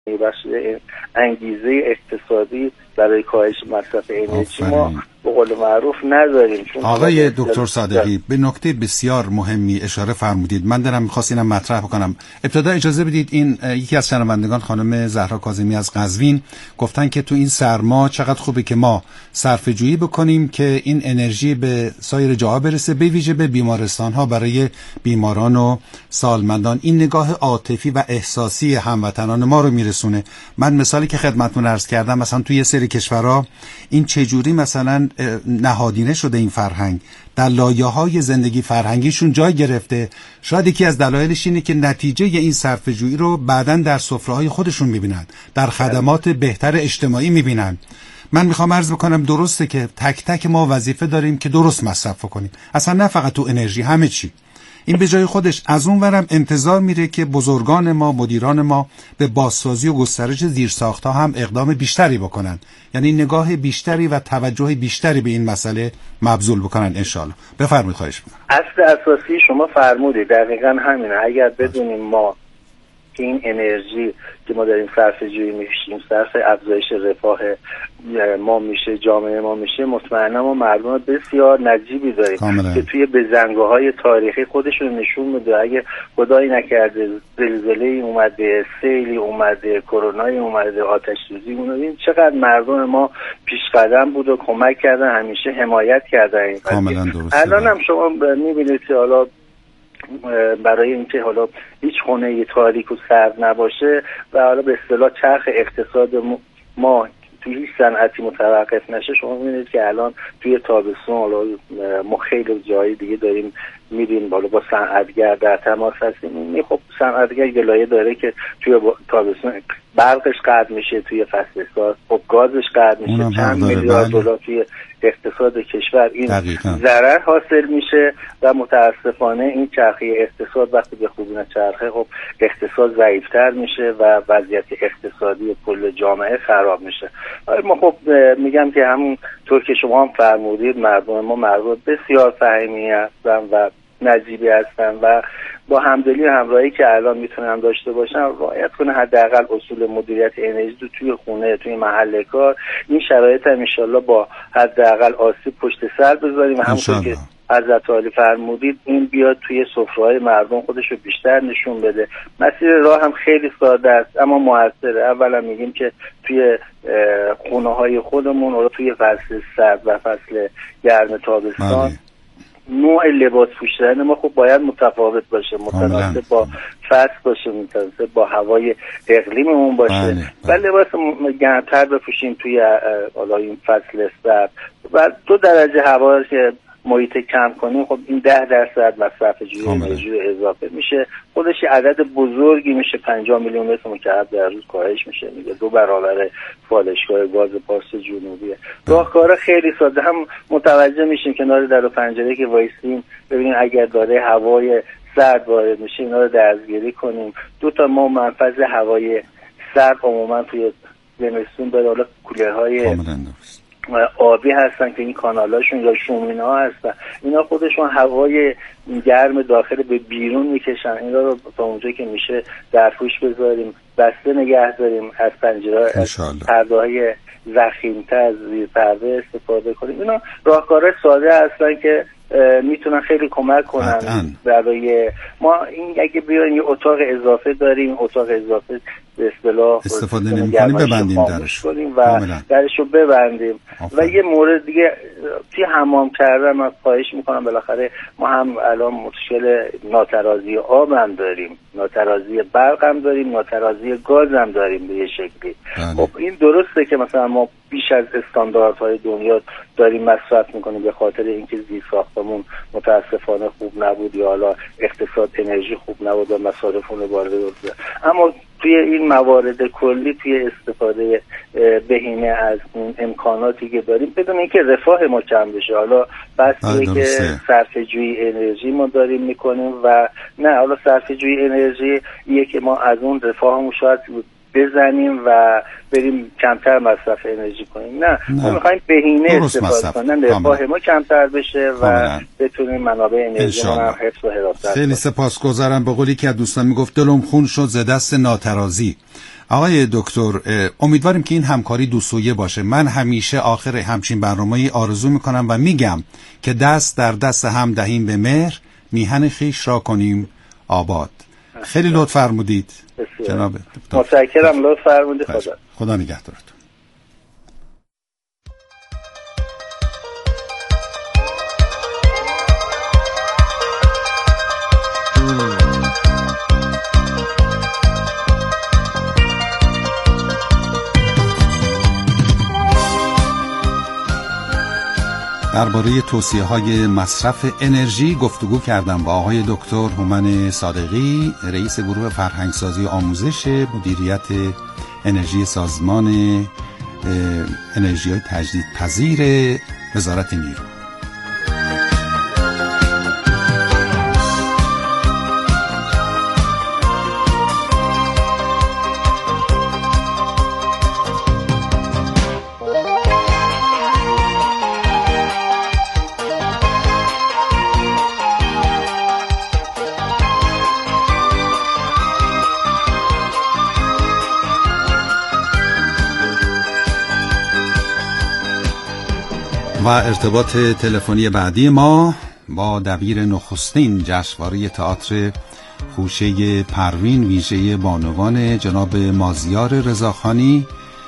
بخش انگیزه اقتصادی برای کاهش مصرف انرژی ما به قول معروف نداریم. آقای دکتر صادقی به نکته بسیار مهمی اشاره فرمودید. من دارم می‌خواستم اینم مطرح بکنم. ابتدا اجازه بدید این یکی از شنوندگان خانم زهرا کاظمی از قزوین گفتن که تو این سرما چقدر خوبه که ما صرفه‌جویی بکنیم که این انرژی به سایر جاها برسه، به ویژه به بیمارستان‌ها برای بیماران و سالمندان. این نگاه عاطفی و احساسی هموطنان ما رو میرسونه. من مثالی که خدمتتون عرض کردم، مثلا توی سری کشورها این چجوری مثلا نهادینه شده این فرهنگ در لایه‌های زندگی فرهنگیشون جای گرفته. شاید یکی از دلایلش اینه که نتیجه این صرفه‌جویی رو بعداً در سفره‌های خودشون می‌بینن، در خدمات بهتر اجتماعی می‌بینن. من میخوام عرض بکنم درسته که تک تک ما وظیفه داریم که درست مصرف کنیم، اصلا نه فقط تو انرژی، همه چی. این به جای خودش از اون ورم انتظار میره که بزرگان ما، مدیران ما به بازسازی و گسترش زیرساخت‌ها هم اقدام بیشتری بکنن، یعنی نگاه بیشتری و توجه بیشتری به این مسئله مبذول بکنن انشالله. بفرمایید. خواهش می‌کنم. اصل اساسی شما فرمودید دقیقاً همینه. اگر بدونیم ما که این انرژی که ما داریم صرفه‌جویی می‌کنیم صرف افزایش رفاه ما میشه، جامعه ما میشه، مطمئنا ما مردم بسیار نجیبی داریم که توی بزنگاه‌های تاریخی خودشون نشون میده. اگه خدایی نکرده زلزله‌ای اومده، سیلی اومده، کرونایی اومده، آتش سوزی اومده، چقدر مردم ما پیشقدم بود و کمک کردن، همیشه حمایت کردن. کاملا درسته. الان هم شما می‌بینید که حالا برای اینکه حالا هیچ خونه تاریک و سرد نباشه و حالا به اصطلاح چرخ اقتصاد ما توی هیچ صنعتی متوقف نشه، شما می‌بینید که الان توی تابستون حالا ما خیلی جای دیگه داریم میریم بالا با صنعتگر در تماس هستیم. خب صنعتگر گلایه داره که توی تابستون برقش قطع میشه، توی فصل سال خب گازش قطع میشه، چند میلیارد دلار توی اقتصاد کشور این ضرر حاصل میشه و متاسفانه این چرخه اقتصاد وقتی به خوبی نچرخه خب اقتصاد ضعیفتر میشه و وضعیت اقتصادی کل جامعه خراب میشه. ما خب میگم که همون طور که شما هم فرمودید مردم ما مردم بسیار فهیمی هستن و نجیبی هستن و با همدلی و همراهی که الان میتونن داشته باشن رعایت کنه حداقل اصول مدیریت انرژی توی خونه، توی محل کار. این شرایط هم انشالله با حداقل آسیب پشت سر بذاریم و همونطور که حضرت عالی فرمودید این بیاد توی سفره‌های مردم خودش رو بیشتر نشون بده. مسیر راه هم خیلی ساده است اما موثره. اولا میگیم که توی خونه‌های خودمون و توی فصل سرد و فصل گرم تابستان نوع لباس پوشیدن ما خب باید متفاوت باشه، متناسب با فصل باشه، متناسب با هوای اقلیممون باشه و لباس گرمتر بپوشیم توی حالا این فصل سرد و 2 درجه هوا که محیط کم کنیم خب این 10% مصرف جوی انرژی اضافه میشه، خودش عدد بزرگی میشه. 50 میلیون متر مکعب در روز کاهش میشه، میگه 2 برابر پالایشگاه گاز پارس جنوبیه. راهکارا خیلی ساده، هم متوجه میشیم کنار در و پنجره که وایسیم ببینیم اگر داره هوای سرد وارد میشه اینا رو دستگیری کنیم. 2 تا ما منفذ هوای سرد عموما توی زمستون داره، حالا کولرهای آبی هستن که این کانالاشون یا شومینه ها هستن، اینا خودشون هوای گرم داخل به بیرون میکشن. اینا رو تا اونجا که میشه در پوش بذاریم، بسته نگه داریم، از پنجره پرده‌های ضخیم‌تر از زیر پرده استفاده کنیم. اینا راهکارهای ساده هستن که میتونن خیلی کمک کنن برای ما. این اگه بیاین یه اتاق اضافه داریم، اتاق اضافه به اصطلاح استفاده نمی‌کنیم ببندیم درش و درشو ببندیم. و یه مورد دیگه توی حمام کردن من خواهش میکنم، بالاخره ما هم الان مشکل ناترازی آب هم داریم، ناترازی برق هم داریم، ناترازی گاز هم داریم به یه شکلی. خب این درسته که مثلا ما بیش از استانداردهای دنیا داریم مصرف میکنیم به خاطر اینکه زیرساختمون متاسفانه خوب نبود یا حالا اقتصاد انرژی خوب نبود و مصارفمون بالاتر بود. اما توی این موارد کلی توی استفاده بهینه از اون امکاناتی که داریم بدون اینکه رفاه ما کم بشه، حالا بحثی که صرفه‌جویی انرژی ما داریم میکنیم و نه حالا صرفه‌جویی انرژی یه که ما از اون رفاهمون شاید بزنیم و بریم کمتر مصرف انرژی کنیم. نه ما میخوایم بهینه استفاده کنیم، رفاه ما کمتر بشه و بتونیم منابع انرژی ما هم حفظ و حراست. خیلی سپاسگزارم. به قولی که دوستان میگفت دلم خون شد ز دست ناترازی. آقای دکتر، امیدواریم که این همکاری دو سویه باشه. من همیشه آخر همچین برنامه‌ای آرزو میکنم و میگم که دست در دست هم دهیم به مهر، میهن خیش را کنیم آباد. خیلی لطف فرمودید جناب دکتر. متشکرم، لطف فرمودید. خدا نگهدارتون. درباره توصیه‌های مصرف انرژی گفتگو کردم با آقای دکتر هومن صادقی، رئیس گروه فرهنگسازی آموزش مدیریت انرژی سازمان انرژی‌های تجدیدپذیر وزارت نیرو. و ارتباط تلفنی بعدی ما با دبیر نخستین جشنواره تئاتر خوشه پروین ویژه بانوان جناب مازیار رضاخانی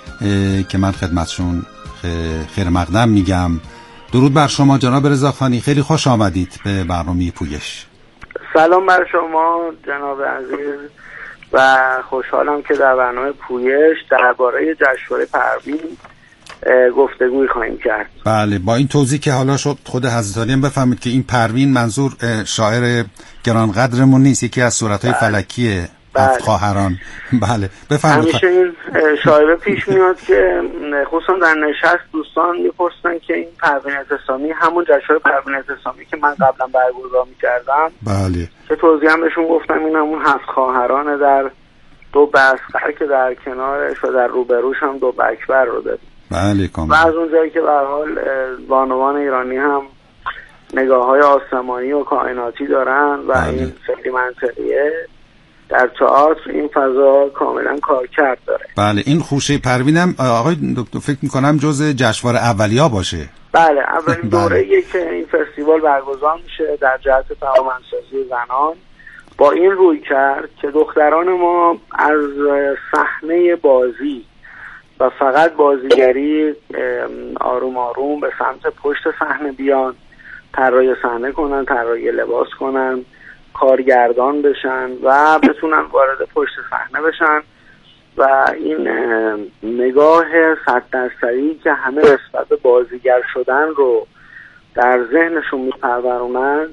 که من خدمتشون خیر مقدم میگم. درود بر شما جناب رضاخانی، خیلی خوش آمدید به برنامه پویش. سلام بر شما جناب عزیز و خوشحالم که در برنامه پویش درباره جشنواره پروین گفتگوی خواهیم کرد. بله، با این توضیح که حالا شد خود حضرت علی هم بفهمید که این پروین منظور شاعر گرانقدرمون نیست، یکی از صورت‌های فلکی هفت خواهران. بله بفرمایید. همیشه این شایعه پیش میاد که خصوصا در نشست دوستان میپرسن که این پروین اعتصامی همون جشنواره پروین اعتصامی که من قبلا برگزار می‌کردم. بله. که توضیح هم بهشون گفتم این همون هفت خواهران در دو بسخر که در کنارش و در روبروش هم دو بکبر رو داریم. بله و از اونجایی که به هر حال بانوان ایرانی هم نگاه‌های آسمانی و کائناتی دارن و بله. این خیلی منطقیه، در تئاتر این فضا کاملا کارکرد داره. بله، این خوشه پروینم آقای دکتر فکر می‌کنم جزء جشنواره اولیا باشه. بله، اولین دوره‌ایه که این فستیوال برگزار میشه در جهت توانمندسازی زنان، با این روی کرد که دختران ما از صحنه بازی و فقط بازیگری آروم آروم به سمت پشت صحنه بیان، طراحی صحنه کنن، طراحی لباس کنن، کارگردان بشن و بتونن وارد پشت صحنه بشن و این نگاه 100% که همه نسبت به بازیگر شدن رو در ذهنشون میپرورونن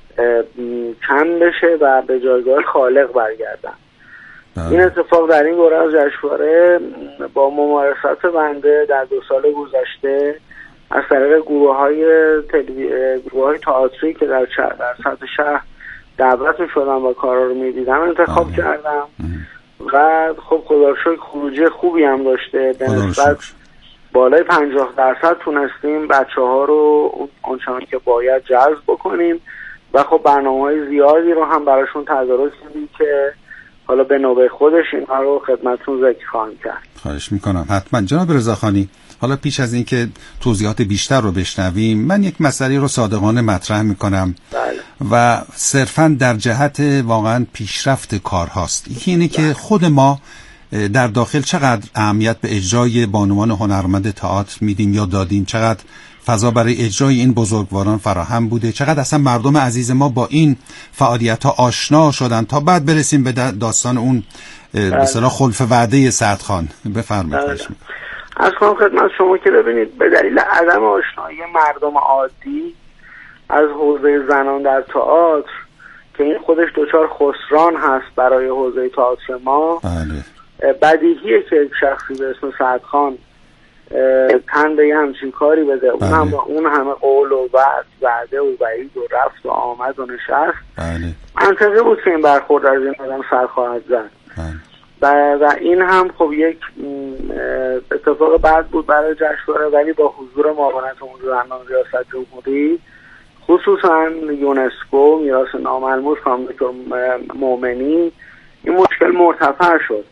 کم بشه و به جایگاه خالق برگردن. این اتفاق در این دوره از جشنواره با ممارست بنده در 2 سال گذشته از طریق گروه‌های تئاتری که در سطح شهر دعوت می‌شدم و کارا رو می‌دیدم انتخاب کردم و خب خدا رو شکر خروجی خوبی هم داشته. به نسبت بالای 50% تونستیم بچه‌ها رو اونچنان که باید جذب بکنیم و خب برنامه‌های زیادی رو هم براشون تدارک کردیم که حالا به نوبه خودش اینها رو خدمتتون ذکر خواهم کرد. خواهش میکنم. حتما جناب رضاخانی، حالا پیش از اینکه توضیحات بیشتر رو بشنویم من یک مسئله رو صادقانه مطرح میکنم. بله. و صرفاً در جهت واقعاً پیشرفت کارهاست. یکی اینه که خود ما در داخل چقدر اهمیت به اجرای بانوان هنرمند تئاتر میدیم یا دادیم، چقدر فضا برای اجرای این بزرگواران فراهم بوده، چقدر اصلا مردم عزیز ما با این فعالیت‌ها آشنا شدن تا بعد برسیم به داستان اون به اصطلاح خلف وعده سعدخان. بفرمایید. از کنم خدمت شما که ببینید به دلیل عدم آشنایی مردم عادی از حوزه زنان در تئاتر که این خودش دچار خسران هست برای حوزه تئاتر ما، بدیهیه که یک شخصی به اسم سعدخان تن به همچین کاری بده. اون هم با اون همه قول و وعده و وعید و رفت و آمد و نشست، منطقی بود که این برخورد از این آدم سر خواهد زد. و این هم خب یک اتفاق بد بود برای جشنواره، ولی با حضور معاونت امور زنان ریاست جمهوری، خصوصا یونسکو میراث ناملموس خانم دکتر مومنی، این مشکل مرتفع شد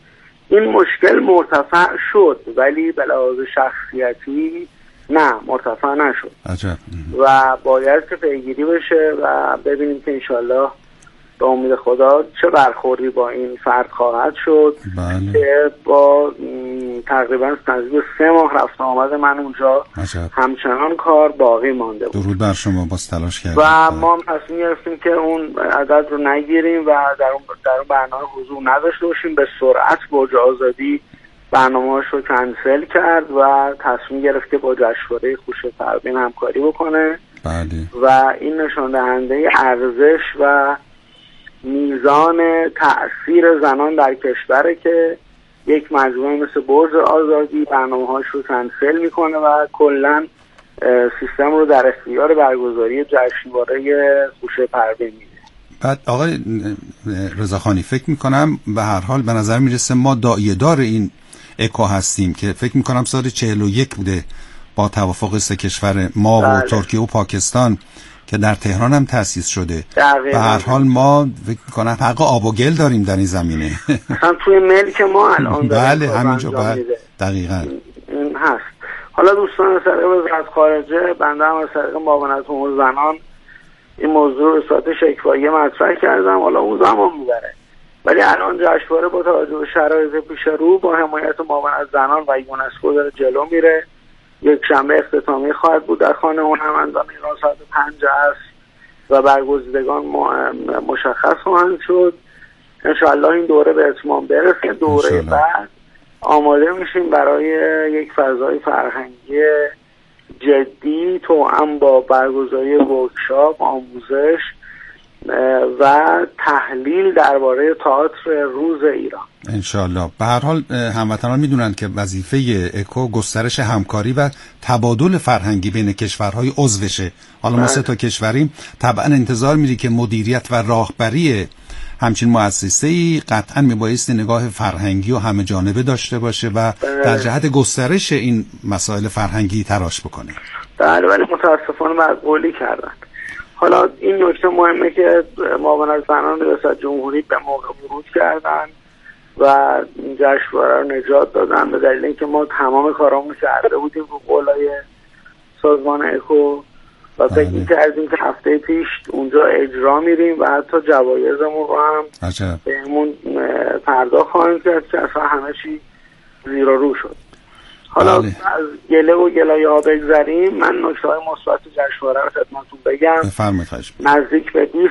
این مشکل مرتفع شد ولی به لحاظ شخصیتی نه مرتفع نشد. عجب. و باید که پیگیری بشه و ببینیم که انشالله به امید خدا چه برخوردی با این فرد خواهد شد. بله. که با تقریبا نزدیک 3 ماه رفت آمد من اونجا عجب. همچنان کار باقی مانده بود. درود بر شما، باز تلاش کردیم و ما هم تصمیم گرفتیم که اون عدد رو نگیریم و در اون برنامه حضور نداشته باشیم. به سرعت برج آزادی برنامه‌اش رو کنسل کرد و تصمیم گرفت که با جشنواره خوشه پروین همکاری بکنه. بله. و این نشان دهنده ارزش و میزان تأثیر زنان در کشوره که یک مجموعه مثل برج آزادی برنامه‌هاش رو کنسل میکنه و کلاً سیستم رو در اختیار برگزاری جشنواره خوشه پروین میده. بعد آقای رضاخانی فکر میکنم به هر حال به نظر میرسه ما داعیه‌دار این اکو هستیم که فکر میکنم سال 41 بوده با توافق 3 کشور ما و ترکیه و پاکستان که در تهران هم تأسیس شده. به هر حال ما فکر میکنم حق آب و گل داریم در این زمینه. مثلا توی ملک ما الان بله همینجا دقیقاً این هست. حالا دوستان از طریق وزارت خارجه بنده هم از طریق معاونت امور زنان این موضوع رو به صورت شکوایی مطرح کردم. حالا اون زمان میبره ولی الان جشنواره با توجه به شرایط پیش رو با حمایت معاونت زنان و یونسکو داره جلو میره. یک شنبه اختتامی خواهد بود در خانه هنرمندان ایران ساعت 5 عصر و برگزیدگان مشخص خواهند شد. انشاءالله این دوره به اتمام برسه. دوره بعد آماده میشیم برای یک فضای فرهنگی جدی توأم با برگزاری ورکشاپ، آموزش و تحلیل درباره تئاتر روز ایران. انشالله. به هر حال هموطنان میدونن که وظیفه اکو گسترش همکاری و تبادل فرهنگی بین کشورهای عضوشه. حالا ما 3 تا کشوریم، طبعا انتظار میری که مدیریت و راهبری همچین مؤسسه‌ای قطعا میبایستی نگاه فرهنگی و همه جانبه داشته باشه و در جهت گسترش این مسائل فرهنگی تلاش بکنه. بله ولی متاسفانه معقولی کردن. حالا این نکته مهمه که معاونت زنان ریاست جمهوری به موقع ورود کردن و جشنواره رو نجات دادن به دلیل اینکه ما تمام کارامون کرده بودیم رو قولای سازمان اکو و فکر می‌کردیم که هفته پیش اونجا اجرا میریم و حتی جوایزمون رو هم بهمون پرداخت خواهیم کرد که اصلا همه چی زیر و رو شد. حالا از گله و گلایه ها بگذاریم. من نکته‌های مثبت جشنواره رو خدمتتون بگم. نزدیک به 20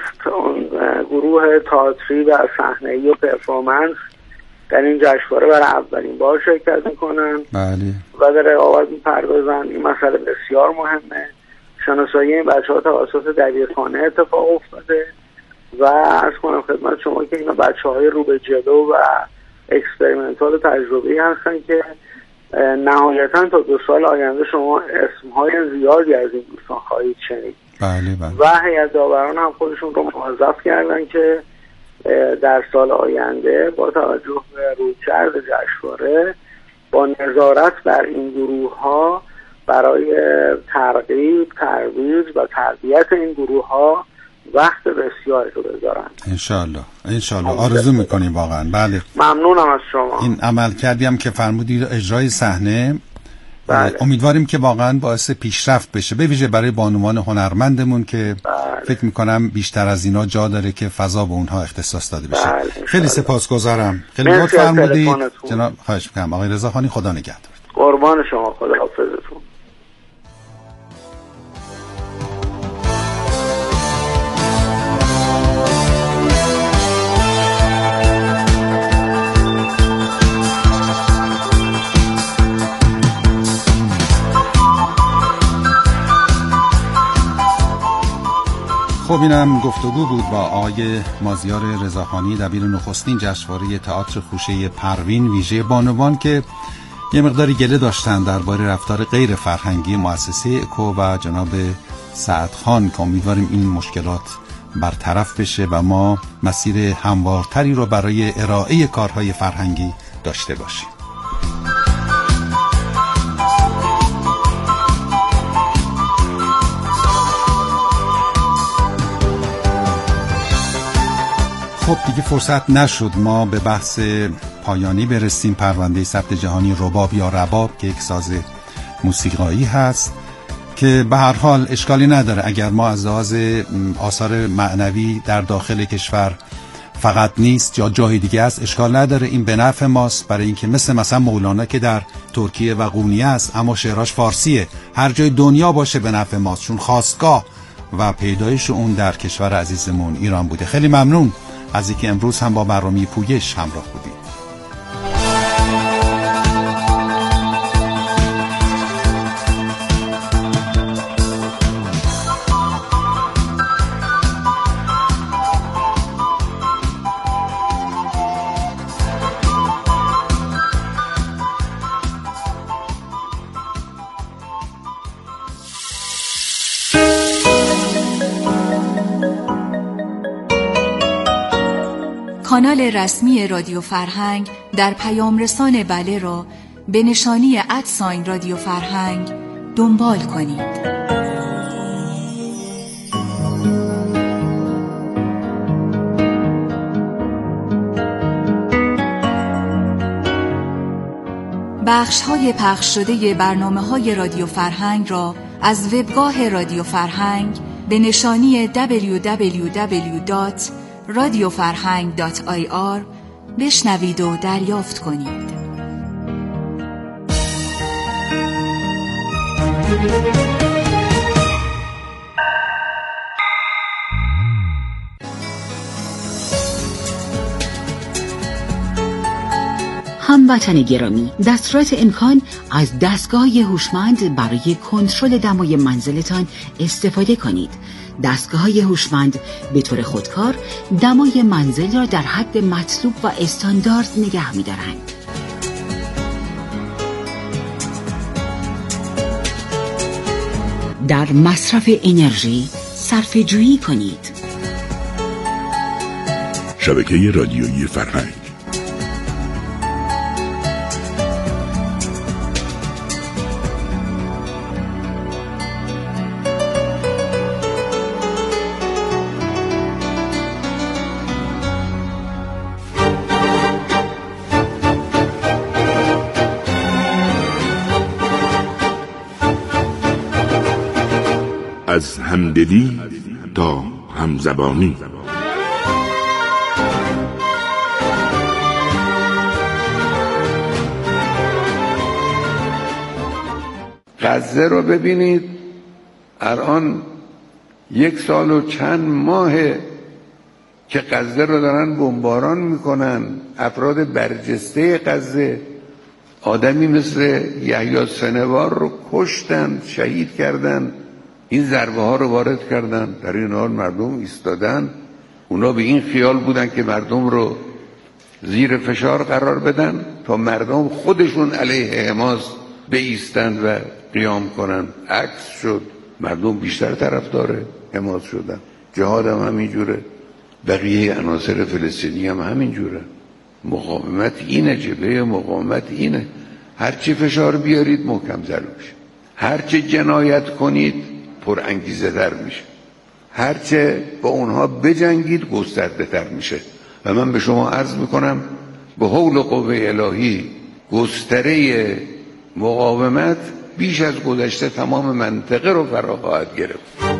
گروه تئاتری و صحنه‌ای و پرفورمنس در این جشنواره برای اولین بار شرکت میکنن. بله. و در رقابت میپردازن. این مسئله بسیار مهمه. شناسایی این بچه‌ها توسط دبیرخانه اتفاق افتاده و عرض کنم خدمت شما که اینا بچه‌های رو به جلو و اکسپریمنتال و تجربی هستن که نهایتاً تا 2 سال آینده شما اسمهای زیادی از این دوستان خواهید شنید. بله. و هیئت داوران هم خودشون رو موظف کردن که در سال آینده با توجه به رویکرد جشنواره با نظارت بر این گروه ها برای ترغیب، ترویج و تربیت این گروه ها وقت بسیاری رو بذارن. انشالله آرزو میکنیم واقعا. بله ممنونم از شما. این عمل کردیم که فرمودید اجرای صحنه. بله. امیدواریم که واقعا باعث پیشرفت بشه، به ویژه برای بانوان هنرمندمون که فکر میکنم بیشتر از اینا جا داره که فضا به اونها اختصاص داده بشه. خیلی سپاسگزارم. خیلی لطف فرمودید جناب. خواهش میکنم آقای رضاخانی، خدا نگهدار. قربان شما، خدا حافظتون. خب اینم گفتگو بود با آقای مازیار رضاخانی دبیر نخستین جشنواره تئاتر خوشه پروین ویژه بانوان که یه مقداری گله داشتن درباره رفتار غیر فرهنگی مؤسسه اکو و جناب سعد خان که امیدواریم این مشکلات برطرف بشه و ما مسیر هموارتری رو برای ارائه کارهای فرهنگی داشته باشیم. خب دیگه فرصت نشد ما به بحث پایانی برسیم. پرونده ثبت جهانی رباب یا رباب که یک ساز موسیقایی هست که به هر حال اشکالی نداره اگر ما از لحاظ آثار معنوی در داخل کشور فقط نیست یا جای دیگه است، اشکال نداره، این به نفع ماست. برای اینکه مثلا مولانا که در ترکیه و قونیه است اما شعراش فارسیه، هر جای دنیا باشه به نفع ماست، چون خاستگاه و پیدایش اون در کشور عزیزمون ایران بوده. خیلی ممنون از اینکه امروز هم با برنامه پویش همراه بودید. کانال رسمی رادیو فرهنگ در پیام رسان بله را به نشانی @رادیو فرهنگ دنبال کنید. بخش‌های پخش شده برنامه‌های رادیو فرهنگ را از وبگاه رادیو فرهنگ به نشانی www.radiofarhang.ir بشنوید و دریافت کنید. هموطن گرامی، در صورت امکان از دستگاه هوشمند برای کنترل دمای منزلتان استفاده کنید. دستگاه‌های هوشمند به طور خودکار دمای منزل را در حد مطلوب و استاندارد نگه می‌دارند. در مصرف انرژی صرفه‌جویی کنید. شبکه رادیویی فرهنگ. از همدلی تا همزبانی. غزه رو ببینید، الان 1 سال و چند ماهه که غزه رو دارن بمباران میکنن. افراد برجسته غزه، آدمی مثل یحیی سنوار رو کشتن، شهید کردن، این ضربه ها رو وارد کردن. در این حال مردم ایستادن. اونا به این خیال بودن که مردم رو زیر فشار قرار بدن تا مردم خودشون علیه حماس بایستن و قیام کنن. عکس شد، مردم بیشتر طرفدار حماس شدن. جهاد هم همینجوره، بقیه عناصر فلسطینی هم همینجوره. مقاومت اینه، جبهه مقاومت اینه. هرچی فشار بیارید محکم‌تر میشه، هرچی جنایت کنید پر انگیزه تر میشه، هرچه با اونها بجنگید گسترده تر میشه. و من به شما عرض میکنم به حول و قوه الهی گستره مقاومت بیش از گذشته تمام منطقه رو فرا خواهد گرفت.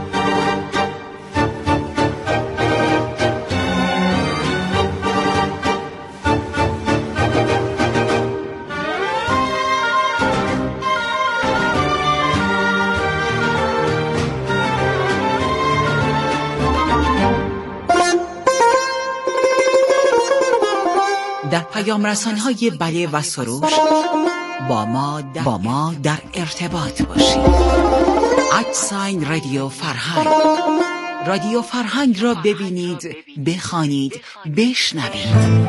در پیام رسان‌های بله و سروش با ما در ارتباط باشید. @رادیو فرهنگ. رادیو فرهنگ را ببینید، بخوانید، بشنوید.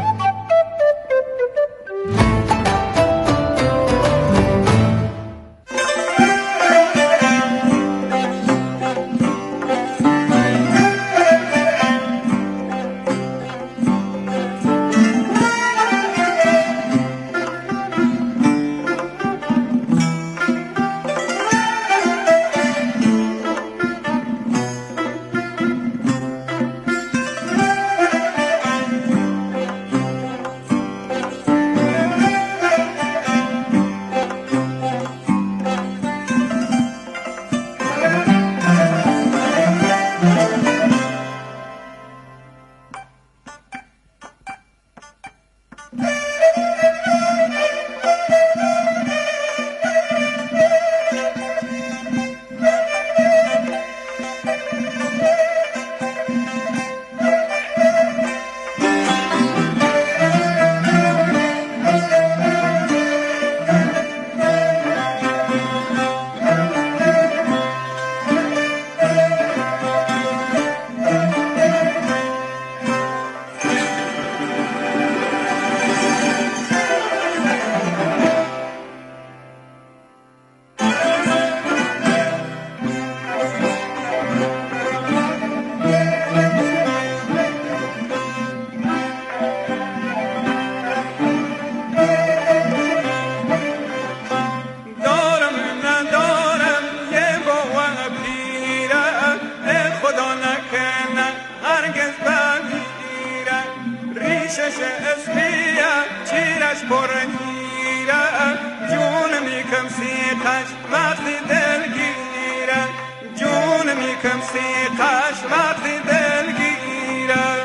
سیخش وقتی دلگیره، جون میکم سیخش وقتی دلگیره.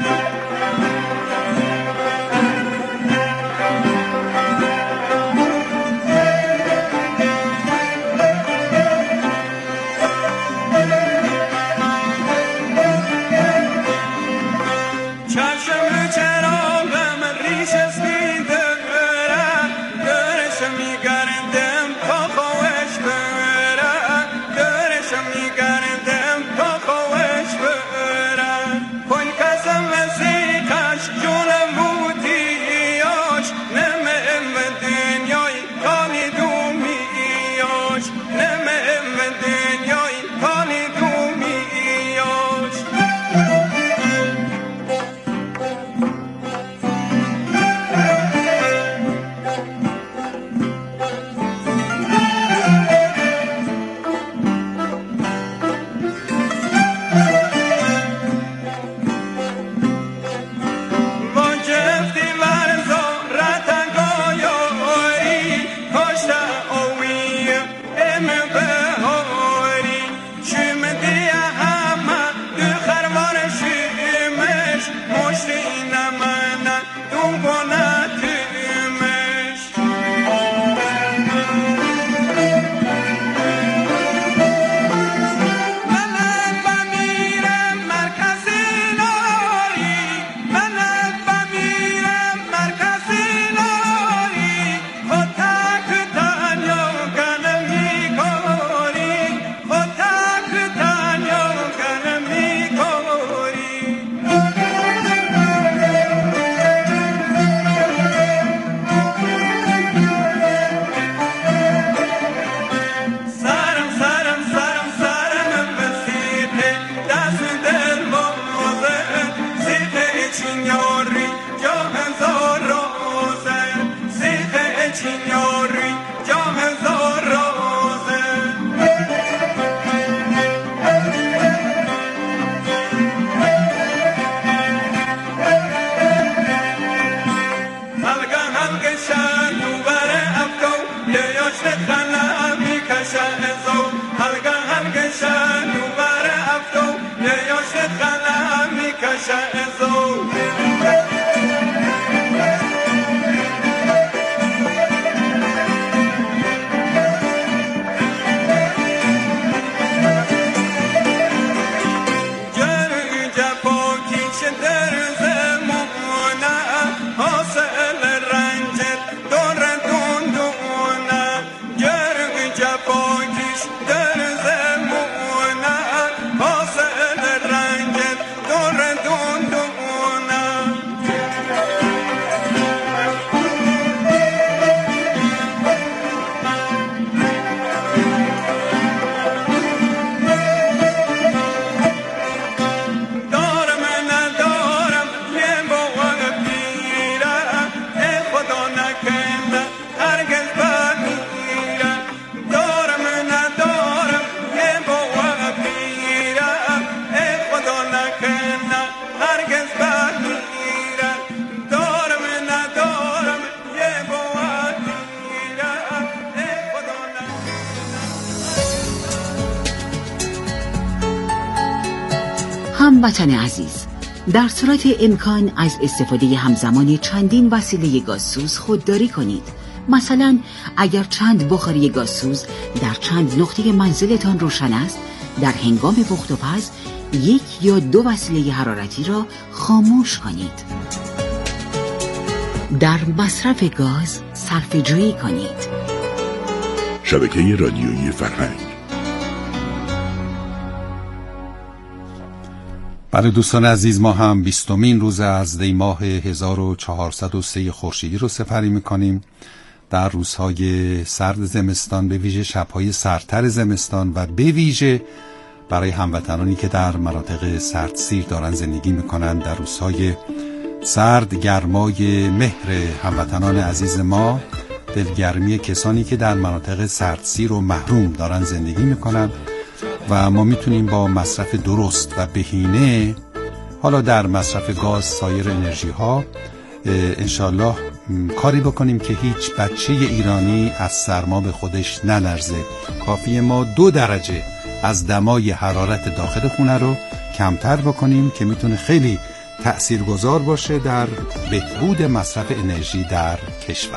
هموطن عزیز، در صورت امکان از استفاده همزمان چندین وسیله گازسوز خودداری کنید. مثلا اگر چند بخاری گازسوز در چند نقطه منزلتان روشن است، در هنگام پخت و پز 1 یا 2 وسیله حرارتی را خاموش کنید. در مصرف گاز صرفه‌جویی کنید. شبکه رادیویی فرهنگ. برای دوستان عزیز، ما هم 20مین روز از دی ماه 1403 خورشیدی رو سپری می‌کنیم. در روزهای سرد زمستان، به ویژه شب‌های سردتر زمستان و به ویژه برای هموطنانی که در مناطق سردسیر دارن زندگی می‌کنن، در روزهای سرد گرمای مهر هموطنان عزیز ما، دلگرمی کسانی که در مناطق سردسیر و محروم دارن زندگی می‌کنن و ما میتونیم با مصرف درست و بهینه، حالا در مصرف گاز، سایر انرژی ها، انشالله کاری بکنیم که هیچ بچه ایرانی از سرما به خودش نلرزه. کافیه ما 2 درجه از دمای حرارت داخل خونه رو کمتر بکنیم که میتونه خیلی تأثیرگذار باشه در بهبود مصرف انرژی در کشور.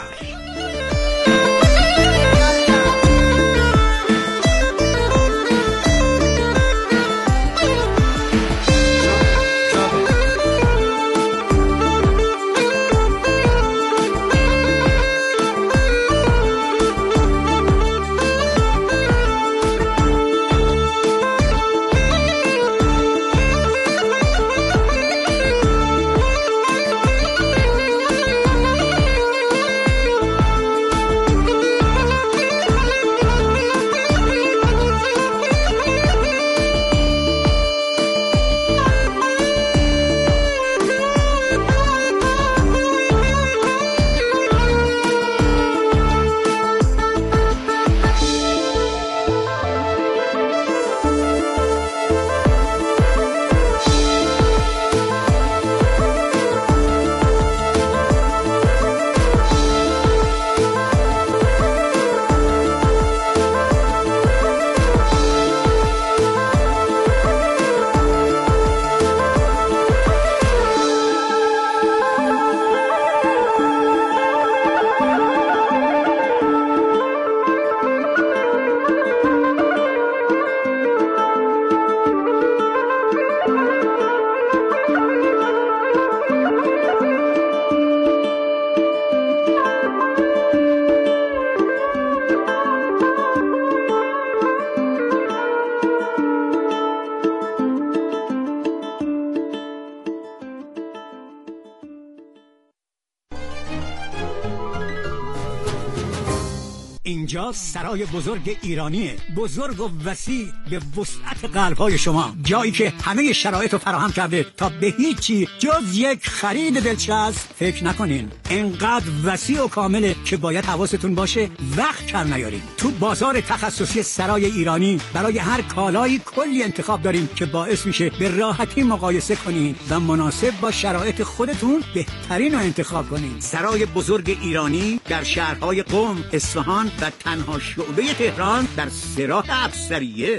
اینجا سرای بزرگ ایرانیه، بزرگ و وسیع به وسعت قلب‌های شما، جایی که همه شرایط رو فراهم کرده تا به هیچی جز یک خرید دلچسب فکر نکنین. انقدر وسیع و کامله که باید حواستون باشه وقت کم نیارین. تو بازار تخصصی سرای ایرانی برای هر کالایی کلی انتخاب داریم که باعث میشه به راحتی مقایسه کنین و مناسب با شرایط خودتون بهترین رو انتخاب کنین. سرای بزرگ ایرانی در شهرهای قم، اصفهان و تنها شعبه تهران در سراح افسریه.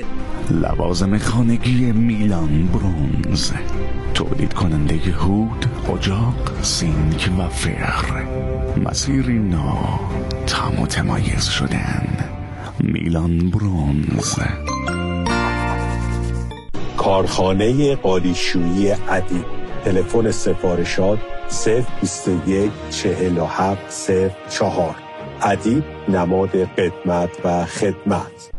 لوازم خانگی میلان برونز، تولید کننده هود، اجاق، سینک و فر. مسیری نو تا متمایز شدن. میلان برونز. کارخانه قالیشویی ادیب. تلفن سفارشات 021 47 04. ادیب، نماد قدمت و خدمت.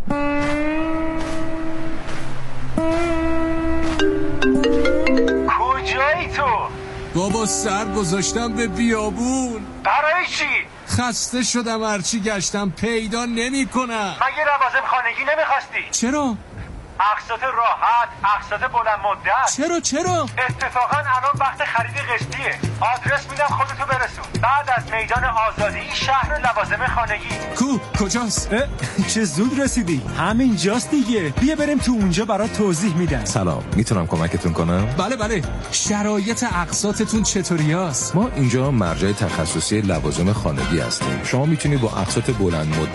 کجایی تو؟ بابا سر گذاشتم به بیابون. برای چی؟ خسته شدم، هرچی گشتم پیدا نمی کنم. مگه لوازم خانگی نمیخواستی؟ چرا؟ اقساط راحت، اقساط بلند مدت. چرا؟ اتفاقا الان وقت خرید قسطیه. آدرس میدم خودتو برسون. بعد از میدان آزادی شهر لوازم خانگی. کجاست؟ چه زود رسیدی؟ همین جاست دیگه. بیا بریم تو اونجا برات توضیح میدم. سلام، میتونم کمکتون کنم؟ بله. شرایط اقساطتون چطوریاست؟ ما اینجا مرجع تخصصی لوازم خانگی هستیم. شما میتونید با اقساط بلند مدت